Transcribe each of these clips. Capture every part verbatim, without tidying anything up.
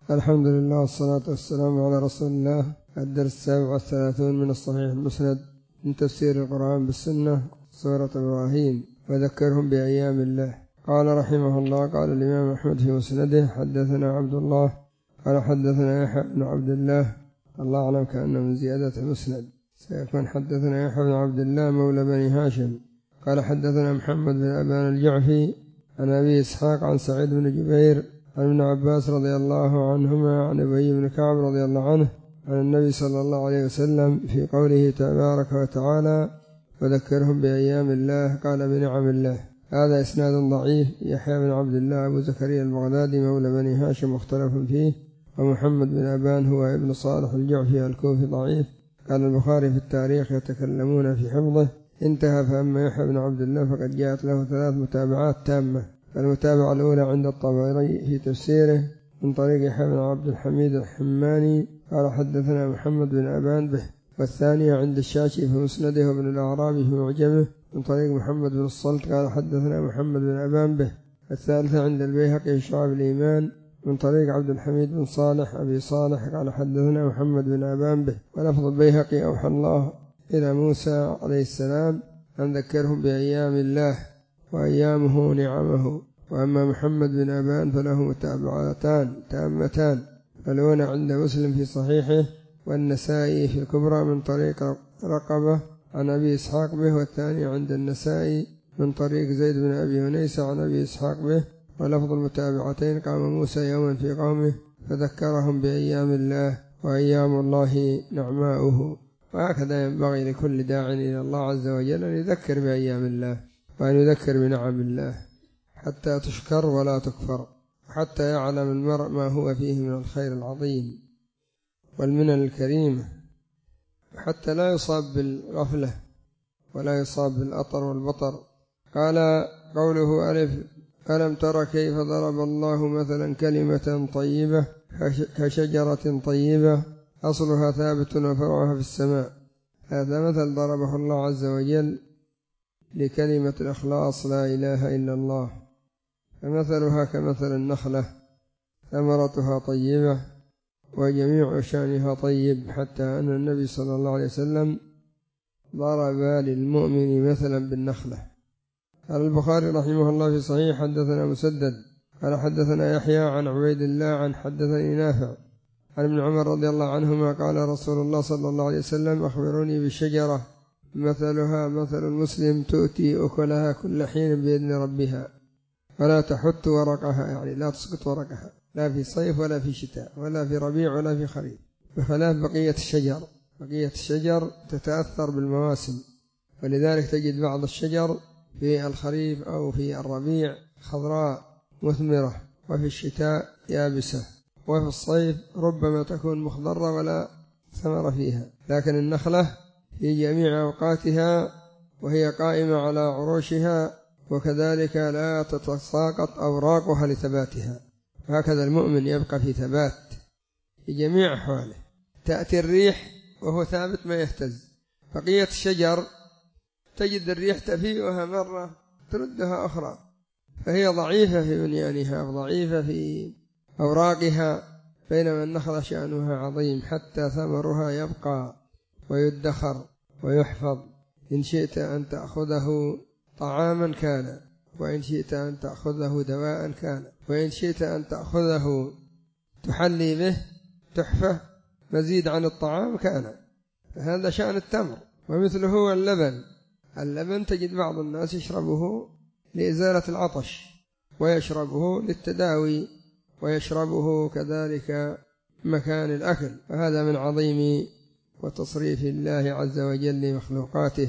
الحمد لله والصلاة والسلام على رسول الله. الدرس السابع والثلاثون من الصحيح المسند من تفسير القرآن بالسنة، سورة إبراهيم. وذكرهم بأيام الله. قال رحمه الله: قال الإمام أحمد في مسنده: حدثنا عبد الله قال حدثنا يحيى بن عبد الله. الله أعلم كأنه من زيادة المسند سيكون حدثنا يحيى بن عبد الله مولى بني هاشم قال حدثنا محمد بن أبان الجعفي عن أبي إسحاق عن سعيد بن جبير عن ابن عباس رضي الله عنهما عن أبي بن كعب رضي الله عنه عن النبي صلى الله عليه وسلم في قوله تبارك وتعالى: وذكرهم بأيام الله. قال: بنعم الله. هذا إسناد ضعيف. يحيى بن عبد الله أبو زكريا البغدادي مولى بني هاشم مختلف فيه، ومحمد بن أبان هو ابن صالح الجعفي الكوفي ضعيف. قال البخاري في التاريخ: يتكلمون في حفظه. انتهى. فأما يحيى بن عبد الله فقد جاءت له ثلاث متابعات تامة. المتابعة الأولى عند الطبري في تفسيره من طريق يحيى بن عبد الحميد الحماني قال حدثنا محمد بن أبان به، والثانية عند الشاشي في مسنده وابن الأعرابي في معجمه من طريق محمد بن الصلت قال حدثنا محمد بن أبان به، الثالثة عند البيهقي في شعب الإيمان من طريق عبد الحميد بن صالح أبي صالح قال حدثنا محمد بن أبان به. ولفظ البيهقي: أوحى الله إلى موسى عليه السلام أن ذكرهم بأيام الله وأيامه نعمه. وأما محمد بن أبان فله متابعتان تامتان، الأولى عند مسلم في صحيحه والنسائي في الكبرى من طريق رقبة عن أبي إسحاق به، والثانية عند النسائي من طريق زيد بن أبي ونيسة عن أبي إسحاق به. ولفظ المتابعتين: قام موسى يوما في قومه فذكرهم بأيام الله وأيام الله نعماؤه. وهكذا ينبغي لكل داع إلى الله عز وجل أن يذكر بأيام الله وأن يذكر بنعم الله حتى تشكر ولا تكفر، حتى يعلم المرء ما هو فيه من الخير العظيم والمنن الكريمة، حتى لا يصاب بالغفلة ولا يصاب بالأطر والبطر. قال: قوله ألف: ألم تر كيف ضرب الله مثلا كلمة طيبة كشجرة طيبة أصلها ثابت وفرعها في السماء. هذا مثل ضربه الله عز وجل لكلمة الإخلاص لا إله إلا الله، فمثلها كمثل النخلة ثمرتها طيبة وجميع شأنها طيب، حتى أن النبي صلى الله عليه وسلم ضرب للمؤمن مثلا بالنخلة. قال البخاري رحمه الله في صحيح: حدثنا مسدد قال حدثنا يحيى عن عبيد الله عن حدثني نافع عن ابن عمر رضي الله عنهما قال رسول الله صلى الله عليه وسلم: أخبروني بالشجرة مثلها مثل المسلم تؤتي أكلها كل حين بإذن ربها ولا تحت ورقها، يعني لا تسقط ورقها لا في صيف ولا في شتاء ولا في ربيع ولا في خريف، بخلاف بقية الشجر. بقية الشجر تتأثر بالمواسم، ولذلك تجد بعض الشجر في الخريف أو في الربيع خضراء مثمرة، وفي الشتاء يابسة، وفي الصيف ربما تكون مخضرة ولا ثمر فيها. لكن النخلة في جميع أوقاتها وهي قائمة على عروشها، وكذلك لا تتساقط أوراقها لثباتها. هكذا المؤمن يبقى في ثبات في جميع أحواله. تأتي الريح وهو ثابت ما يهتز. بقية الشجر تجد الريح تفيئها مرة تردها أخرى، فهي ضعيفة في بنيانها وضعيفة في أوراقها، بينما النخلة شأنها عظيم حتى ثمرها يبقى ويدخر ويحفظ. إن شئت أن تأخذه طعاما كان، وإن شئت أن تأخذه دواء كان، وإن شئت أن تأخذه تحلي به تحفة مزيد عن الطعام كان. هذا شأن التمر. ومثله اللبن. اللبن تجد بعض الناس يشربه لإزالة العطش، ويشربه للتداوي، ويشربه كذلك مكان الأكل، وهذا من عظيم وتصريف الله عز وجل لمخلوقاته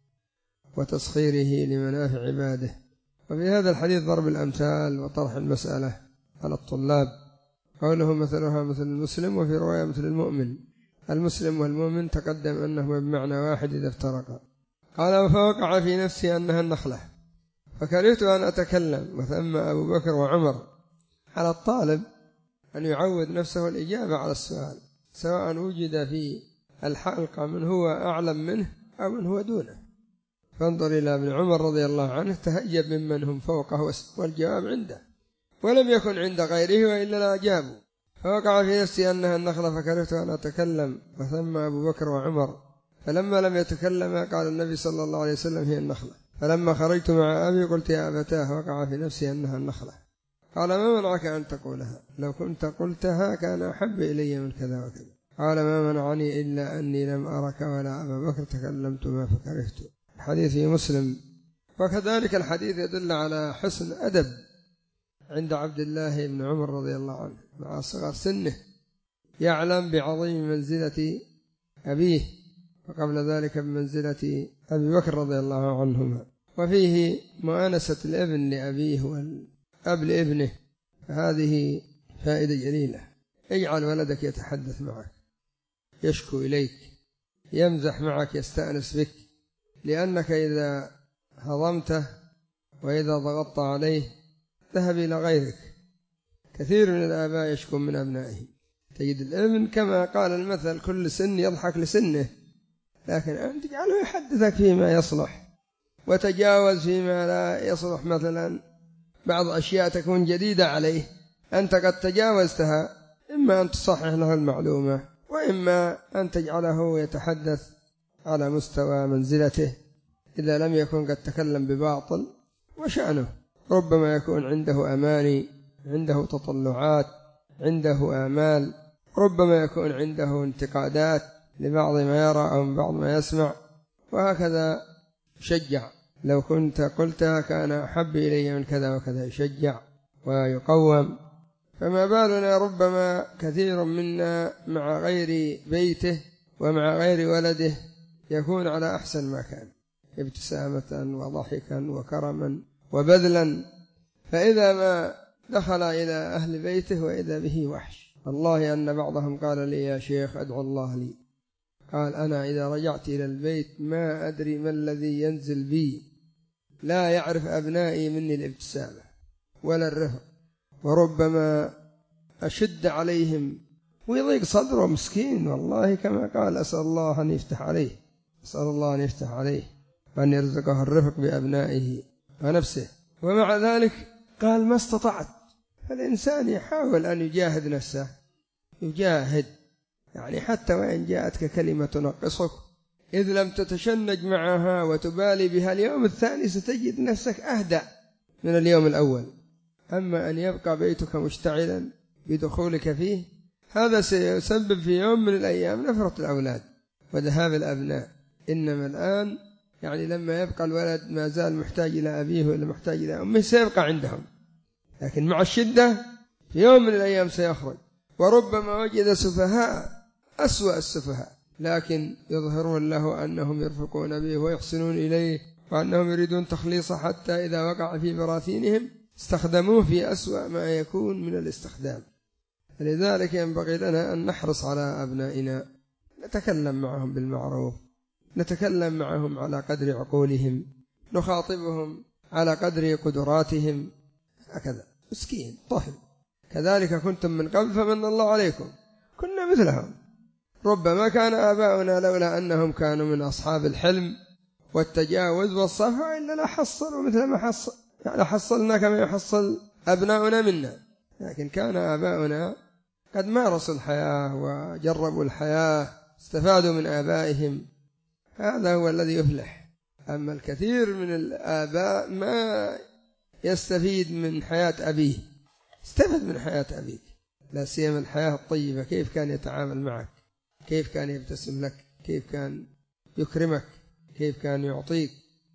وتسخيره لمنافع عباده. وفي هذا الحديث ضرب الأمثال وطرح المسألة على الطلاب. قوله مثلها مثل المسلم، وفي رواية مثل المؤمن. المسلم والمؤمن تقدم أنهما بمعنى واحد إذا افترقا. قال: فوقع في نفسي أنها النخلة فكرهت أن أتكلم. وثم أبو بكر وعمر. على الطالب أن يعود نفسه الإجابة على السؤال، سواء وجد في الحلقة من هو أعلم منه أو من هو دونه. فانظر إلى ابن عمر رضي الله عنه، تهجب ممن هم فوقه والجواب عنده، ولم يكن عند غيره وإلا لا أجابوا. فوقع في نفسي أنها النخلة فكرهت أن أتكلم، وثم أبو بكر وعمر، فلما لم يتكلم قال النبي صلى الله عليه وسلم هي النخلة. فلما خرجت مع أبي قلت يا أبتاه وقع في نفسي أنها النخلة. قال ما منعك أن تقولها؟ لو كنت قلتها كان أحب إلي من كذا وكذا. قال ما منعني إلا أني لم أرك ولا أبا بكر تكلمت ما فكرهت. الحديث في مسلم. وكذلك الحديث يدل على حسن أدب عند عبد الله بن عمر رضي الله عنه مع صغر سنه، يعلم بعظيم منزلة أبيه، وقبل ذلك بمنزلة أبي بكر رضي الله عنهما. وفيه مؤانسة الابن لأبيه والأب لابنه، فهذه فائدة جليلة. اجعل ولدك يتحدث معك، يشكو إليك، يمزح معك، يستأنس بك، لأنك إذا هضمته وإذا ضغطت عليه ذهب إلى غيرك. كثير من الآباء يشكو من أبنائهم، تجد الابن كما قال المثل كل سن يضحك لسنه، لكن أنت تجعله يحدثك فيما يصلح، وتجاوز فيما لا يصلح. مثلا بعض أشياء تكون جديدة عليه، أنت قد تجاوزتها، إما أن تصحح له المعلومة، وإما أن تجعله يتحدث على مستوى منزلته إذا لم يكن قد تكلم بباطل وشأنه. ربما يكون عنده أماني، عنده تطلعات، عنده آمال، ربما يكون عنده انتقادات لبعض ما يرى أو بعض ما يسمع، وهكذا شجع. لو كنت قلتها كان أحب إلي من كذا وكذا، يشجع ويقوم. فما بالنا ربما كثير منا مع غير بيته ومع غير ولده يكون على أحسن ما كان، ابتسامة وضحكا وكرما وبذلا، فإذا ما دخل إلى أهل بيته وإذا به وحش. والله أن بعضهم قال لي يا شيخ أدعو الله لي، قال أنا إذا رجعت إلى البيت ما أدري ما الذي ينزل بي، لا يعرف أبنائي مني الابتسامة ولا الرفق، وربما أشد عليهم ويضيق صدره مسكين. والله كما قال أسأل الله أن يفتح عليه، أسأل الله أن يفتح عليه وأن يرزقه الرفق بأبنائه ونفسه. ومع ذلك قال ما استطعت. فالإنسان يحاول أن يجاهد نفسه، يجاهد يعني حتى وإن جاءتك كلمة تنقصك، إذ لم تتشنج معها وتبالي بها اليوم الثاني ستجد نفسك أهدأ من اليوم الأول. أما أن يبقى بيتك مشتعلا بدخولك فيه، هذا سيسبب في يوم من الأيام نفرة الأولاد وذهاب الأبناء. إنما الآن يعني لما يبقى الولد ما زال محتاج إلى أبيه ولا محتاج إلى أمه سيبقى عندهم، لكن مع الشدة في يوم من الأيام سيخرج. وربما وجد سفهاء أسوأ السفهاء، لكن يظهرون له أنهم يرفقون به ويحسنون إليه وأنهم يريدون تخليصه، حتى إذا وقع في براثينهم استخدموه في أسوأ ما يكون من الاستخدام. لذلك ينبغي لنا أن نحرص على أبنائنا، نتكلم معهم بالمعروف، نتكلم معهم على قدر عقولهم، نخاطبهم على قدر قدراتهم، هكذا. مسكين طفل، كذلك كنتم من قبل فمن الله عليكم، كنا مثلهم. ربما كان آباؤنا لولا أنهم كانوا من أصحاب الحلم والتجاوز والصفح إلا لحصلوا مثل ما حصل، يعني حصلنا كما يحصل أبناؤنا منا. لكن كان آباؤنا قد مارسوا الحياة وجربوا الحياة، استفادوا من آبائهم، هذا هو الذي يفلح. أما الكثير من الآباء ما يستفيد من حياة أبيه. استفد من حياة أبيك، لا سيما الحياة الطيبة، كيف كان يتعامل معك، كيف كان يبتسم لك، كيف كان يكرمك، كيف كان يعطيك،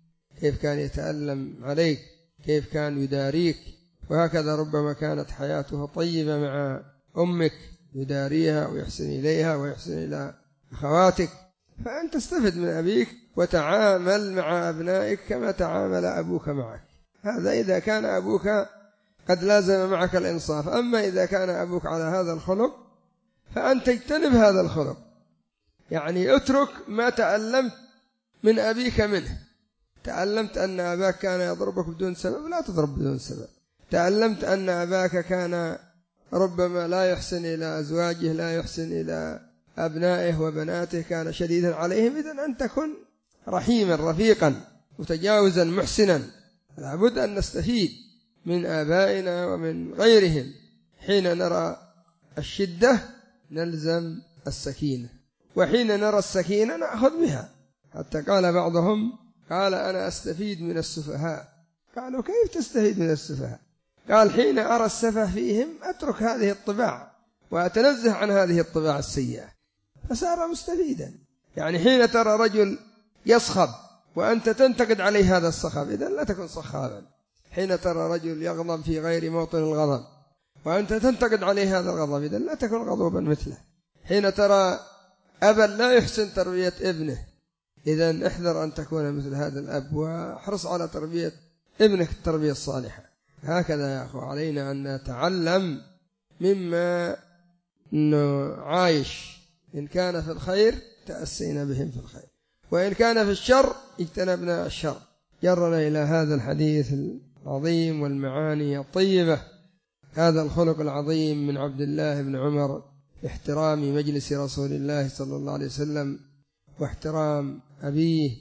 كيف كان يتألم عليك، كيف كان يداريك. وهكذا ربما كانت حياته طيبة مع أمك، يداريها ويحسن إليها ويحسن إلى أخواتك. فأنت استفد من أبيك وتعامل مع أبنائك كما تعامل أبوك معك. هذا إذا كان أبوك قد لازم معك الإنصاف. أما إذا كان أبوك على هذا الخلق فأنت اجتنب هذا الخلق، يعني اترك ما تعلمت من أبيك منه. تعلمت أن أباك كان يضربك بدون سبب، لا تضرب بدون سبب. تعلمت أن أباك كان ربما لا يحسن إلى أزواجه، لا يحسن إلى أبنائه وبناته، كان شديدا عليهم، إذن أن تكن رحيما رفيقا متجاوزا محسنا. لابد أن نستفيد من آبائنا ومن غيرهم حين نرى الشدة نلزم السكينة، وحين نرى السكينة نأخذ بها. حتى قال بعضهم قال أنا أستفيد من السفهاء. قالوا كيف تستفيد من السفهاء؟ قال حين أرى السفه فيهم أترك هذه الطباع وأتنزه عن هذه الطباع السيئة، فصار مستفيدا. يعني حين ترى رجل يصخب وأنت تنتقد عليه هذا الصخب، إذن لا تكن صخابا. حين ترى رجل يغضب في غير موطن الغضب وأنت تنتقد عليه هذا الغضب، إذن لا تكن غضوبا مثله. حين ترى أبا لا يحسن تربية ابنه، إذن احذر أن تكون مثل هذا الأب، واحرص على تربية ابنك التربية الصالحة. هكذا يا أخو علينا أن نتعلم مما نعايش، إن كان في الخير تأسينا بهم في الخير، وإن كان في الشر اجتنبنا الشر. جرنا إلى هذا الحديث العظيم والمعاني الطيبة، هذا الخلق العظيم من عبد الله بن عمر، احترام مجلس رسول الله صلى الله عليه وسلم، واحترام أبيه،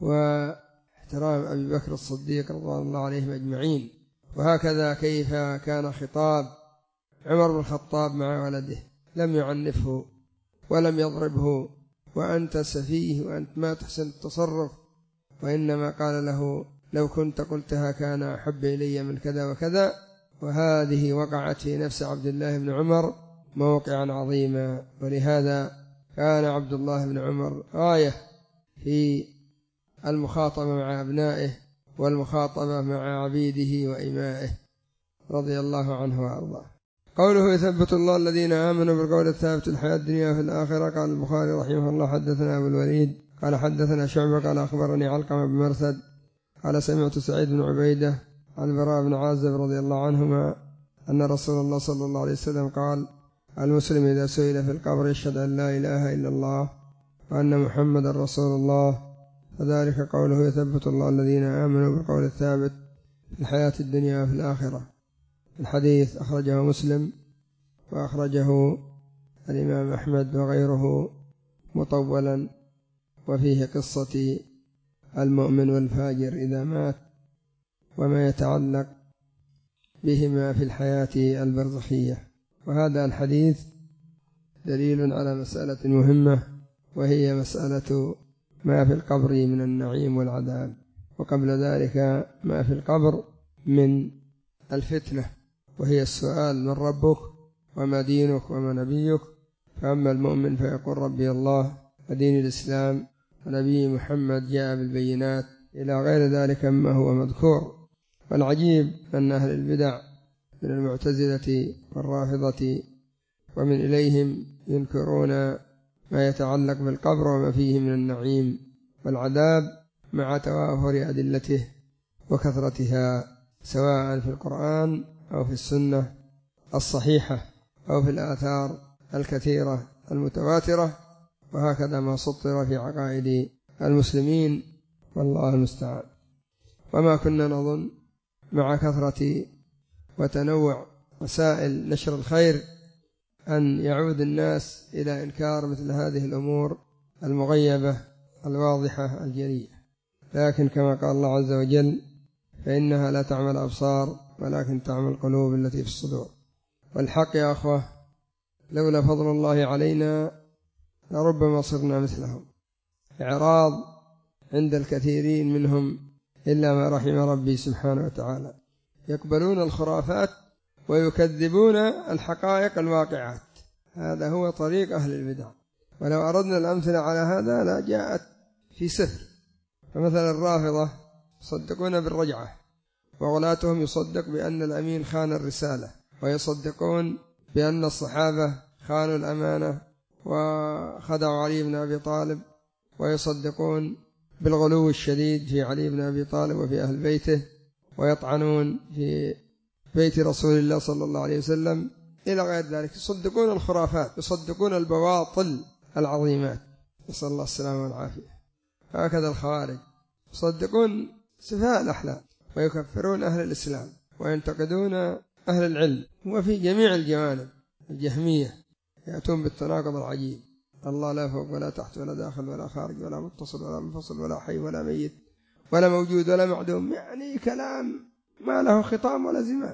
واحترام أبي بكر الصديق رضي الله عليهم أجمعين. وهكذا كيف كان خطاب عمر بن الخطاب مع ولده، لم يعنفه ولم يضربه، وأنت سفيه وأنت ما تحسن التصرف، وإنما قال له لو كنت قلتها كان أحب إلي من كذا وكذا. وهذه وقعت في نفس عبد الله بن عمر موقعا عظيما. ولهذا كان عبد الله بن عمر غاية في المخاطبة مع أبنائه والمخاطبة مع عبيده وإمائه رضي الله عنه وأرضاه. قوله يثبت الله الذين آمنوا بالقول الثابت في الحياة الدنيا وفي الآخرة. قال البخاري رحمه الله حدثنا أبو الوليد قال حدثنا شعبة قال أخبرني علقمة بن مرثد قال سمعت سعيد بن عبيدة عن البراء بن عازب رضي الله عنهما أن رسول الله صلى الله عليه وسلم قال المسلم إذا سئل في القبر يشهد أن لا إله إلا الله وأن محمد رسول الله، فذلك قوله يثبت الله الذين آمنوا بالقول الثابت في الحياة الدنيا وفي الآخرة. الحديث أخرجه مسلم وأخرجه الإمام أحمد وغيره مطولا، وفيه قصة المؤمن والفاجر إذا مات وما يتعلق بهما في الحياة البرزخية. وهذا الحديث دليل على مسألة مهمة، وهي مسألة ما في القبر من النعيم والعذاب، وقبل ذلك ما في القبر من الفتنة، وهي السؤال من ربك وما دينك وما نبيك. فأما المؤمن فيقول ربي الله ودين الإسلام ونبي محمد جاء بالبينات إلى غير ذلك مما هو مذكور. والعجيب أن أهل البدع من المعتزلة والرافضة ومن إليهم ينكرون ما يتعلق بالقبر وما فيه من النعيم والعذاب مع توافر أدلته وكثرتها، سواء في القرآن أو في السنة الصحيحة أو في الآثار الكثيرة المتواترة، وهكذا ما سطر في عقائد المسلمين، والله المستعان. وما كنا نظن مع كثرة وتنوع وسائل نشر الخير أن يعود الناس إلى إنكار مثل هذه الأمور المغيبة الواضحة الجلية، لكن كما قال الله عز وجل فإنها لا تعمل الأبصار ولكن تعمل القلوب التي في الصدور. والحق يا أخوة لولا فضل الله علينا لربما صرنا مثلهم. إعراض عند الكثيرين منهم إلا ما رحم ربي سبحانه وتعالى، يقبلون الخرافات ويكذبون الحقائق الواقعات. هذا هو طريق أهل البدع، ولو أردنا الأمثلة على هذا لا جاءت في سفر. فمثلا الرافضة يصدقون بالرجعة، وغلاتهم يصدق بأن الأمين خان الرسالة، ويصدقون بأن الصحابة خانوا الأمانة وخدعوا علي بن أبي طالب، ويصدقون بالغلو الشديد في علي بن أبي طالب وفي أهل بيته، ويطعنون في بيت رسول الله صلى الله عليه وسلم إلى غير ذلك. يصدقون الخرافات، يصدقون البواطل العظيمات، نسأل الله السلامة والعافية. هكذا الخوارج يصدقون سفهاء الأحلام ويكفرون أهل الإسلام وينتقدون أهل العلم، وفي جميع الجوانب. الجهمية يأتون بالتناقض العجيب، الله لا فوق ولا تحت ولا داخل ولا خارج ولا متصل ولا منفصل ولا حي ولا ميت ولا موجود ولا معدوم، يعني كلام ما له خطام ولا زمام.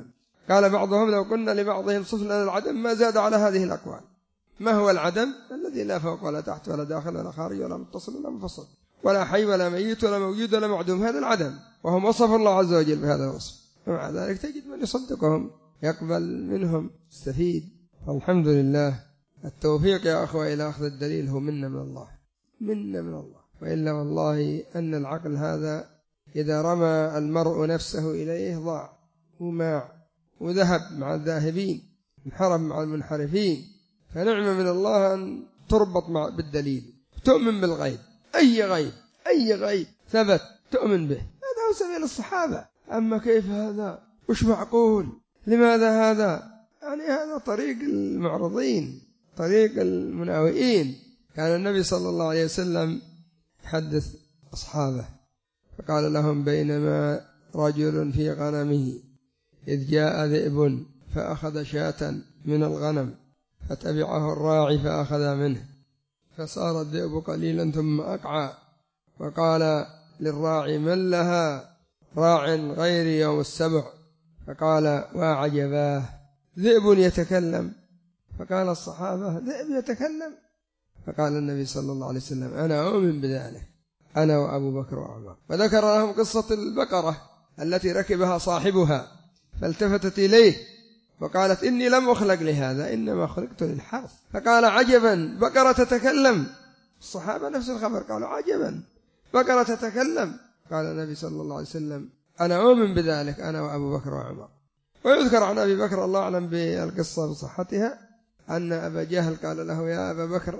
قال بعضهم لو قلنا لبعضهم صف لنا العدم ما زاد على هذه الأقوال. ما هو العدم؟ الذي لا فوق ولا تحت ولا داخل ولا خارج ولا متصل ولا منفصل ولا حي ولا ميت ولا موجود ولا معدوم، هذا العدم، وهم وصف الله عز وجل بهذا الوصف، ومع ذلك تجد من يصدقهم يقبل منهم يستفيد. الحمد لله. التوفيق يا أخوة إلى أخذ الدليل هو منا من الله، منا من الله، وإلا والله أن العقل هذا إذا رمى المرء نفسه إليه ضاع وماع وذهب مع الذاهبين، انحرف مع المنحرفين. فنعم من الله أن تربط مع بالدليل، تؤمن بالغيب، أي غيب أي غيب ثبت تؤمن به، هذا هو سبيل الصحابة. أما كيف هذا؟ وش معقول؟ لماذا هذا؟ يعني هذا طريق المعرضين، طريق المناوئين. كان النبي صلى الله عليه وسلم يحدث أصحابه فقال لهم: بينما رجل في غنمه إذ جاء ذئب فأخذ شاة من الغنم فتبعه الراعي فأخذ منه، فصار الذئب قليلا ثم أقعى، وقال للراعي: من لها راع غير يوم السبع؟ فقال: وعجباه، ذئب يتكلم. فقال الصحابة: ذئب يتكلم؟ فقال النبي صلى الله عليه وسلم: أنا أؤمن بذلك، أنا وأبو بكر وعمر. وذكر لهم قصة البقرة التي ركبها صاحبها فالتفتت إليه وقالت: إني لم أخلق لهذا، إنما خلقت للحرث. فقال: عجبا، بقرة تتكلم. الصحابة نفس الخبر قالوا: عجبا، بقرة تتكلم. قال النبي صلى الله عليه وسلم: أنا أؤمن بذلك، أنا وأبو بكر وعمر. ويذكر عن أبي بكر، الله أعلم بالقصة بصحتها، أن أبا جهل قال له: يا أبا بكر،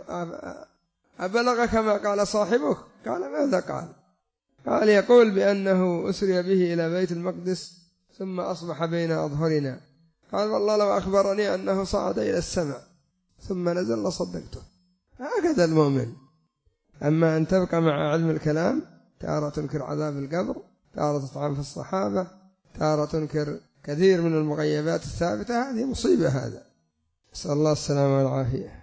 أبلغك ما قال صاحبك؟ قال: ماذا قال؟ قال: يقول بأنه أسري به إلى بيت المقدس ثم أصبح بين أظهرنا. قال: والله لو أخبرني أنه صعد إلى السماء ثم نزل لصدقته. هكذا المؤمن. أما أن تبقى مع علم الكلام، تارة تنكر عذاب القبر، تارة تطعن في الصحابة، تارة تنكر كثير من المغيبات الثابتة، هذه مصيبة. هذا نسأل الله السلامة والعافية.